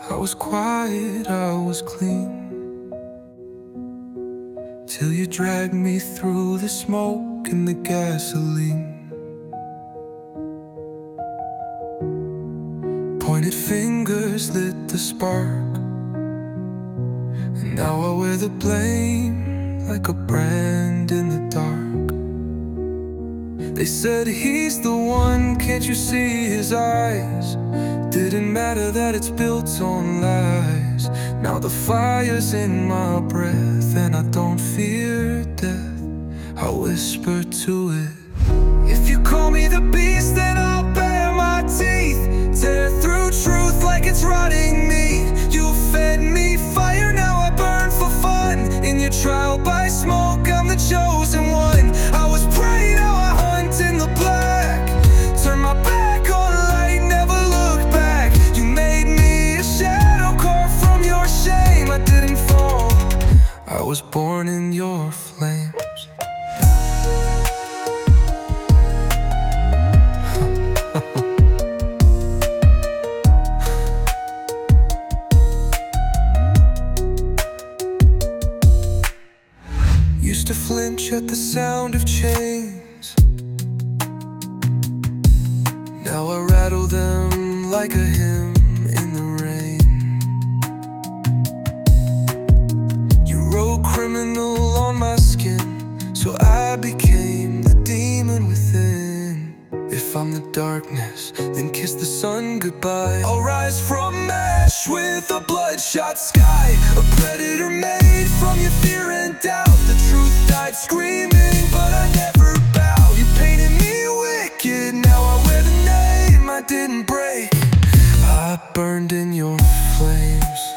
I was quiet, I was clean, till you dragged me through the smoke and the gasoline. Pointed fingers lit the spark, and now I wear the blame like a brand in the dark. They said he's the one, can't you see his eyes? Didn't matter that it's built on lies. Now the fire's in my breath, and I don't fear death. I whisper to it, if you call me the beast, then I'll bare my teeth, tear through truth like it's rotting meat. You fed me fire, now I burn for fun. In your trial by smoke, I'm the chosen one. I was prey, now I hunt in the black. Turn my back on light, never look back. You made me a shadow carved from your shame. I didn't fall, I was born in your flames. Used to flinch at the sound of chains, now I rattle them like a hymn in the rain. You wrote criminal on my skin, so I became the demon within. If I'm the darkness, then kiss the sun goodbye. I'll rise from ash with a bloodshot sky, a predator made from your fear and doubt. The truth died screaming, but I never bow. You painted me wicked, now I wear the name I didn't break. I burned in your flames.